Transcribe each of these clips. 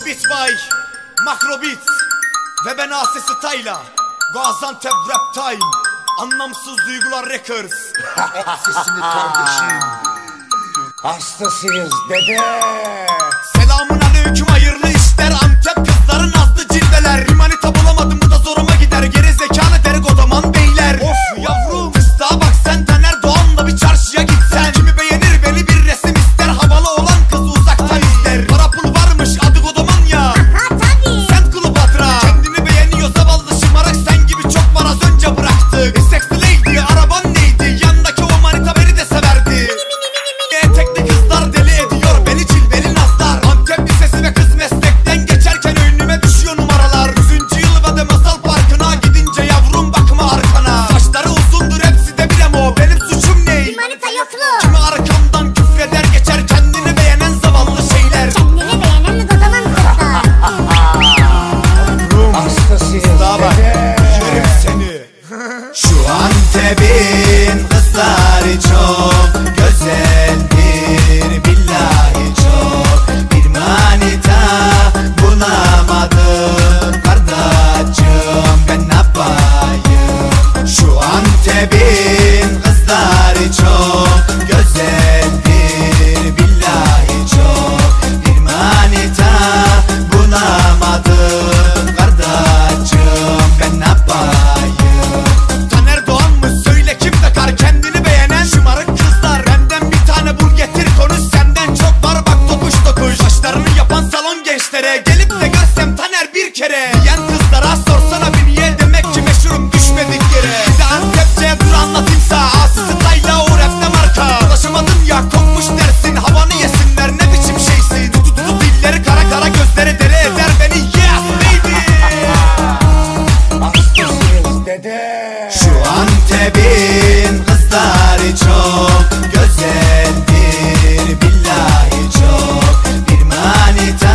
Beat by Makro Beats ve ben Asesi Tayla. Gaziantep Rap Time. Anlamsız Duygular Records. Sesini kardeşim. Hastasıyız dede. Selamun aleyküm, hayırlı işler. Antep kızların nazlı cilveler. Bir manita bulamadım, bu da zoruma gider. Geri zekalı derik odaman beyler. Of yavrum, fıstığa bak sen, Taner Doğan'la bir çarşıya gitsen. Kimi beğenir beni bir resim ister. Havalı olan kızı uzaktan izler. Para pul varmış, adı Godaman ya. Sen Kleopatra. Kendini beğeniyor zavallı şımarık, sen gibi çok var az önce bıraktık. Sexy lady, araban neydi? Yandaki o manita beni de severdi. Etekli kızlar deli ediyor beni, cilveli nazlar. Antep lisesi ve kız meslekten geçerken önüme düşüyor numaralar. 100. yıl ve de masal parkına gidince yavrum bakma arkana. Saçları uzundur hepsi de bir ama benim suçum ne? Bir manita yoklu. Kimi arkamdan küfreder geçer, kendini beğenen zavallı şeyler. Kendini beğenen Godaman kızlar. Hastasıyız Daha bak, dede. yerim seni. Şu Antep'in kızları çok güzeldir, billahi çok. Bir manita bulamadım kardeşim, ben ne yapayım? Şu Antep'in kızları çok güzeldir, billahi çok. Bir manita bulamadım kardeşim, ben ne yapayım? Taner Doğan mı? Söyle kim takar kendini beğenen şımarık kızlar. Benden bir tane bul getir, konuş senden çok var bak tokuş tokuş. Saçlarını yapan salon gençlere gelip de görsem Taner bir kere. Diyen kızlara sorsana bir niye, demek ki meşhurum düşmedik yere. Bir de Antepçe dur anlatayımsa, Asisi Tayla o rapte marka. Ulaşamadın ya kokmuş dersin, havanı yesinler ne biçim şeysin. Tutu dilleri kara kara, gözleri deli eder beni, yes baby. Hastasıyız dede. Şu Antep'in kızları çok güzeldir, billahi çok. Bir manita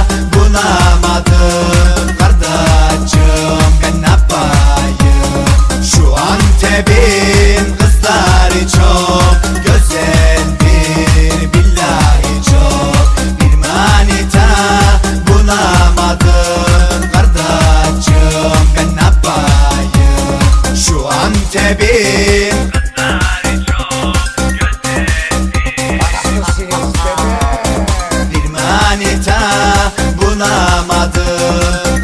bulamadım kardeşim, ben ne yapayım? Şu Antep'in kızları çok güzeldir, billahi çok. Bir manita bulamadım kardeşim, ben ne yapayım? Şu Antep'in Hastasıyız dede. bir manita bulamadım.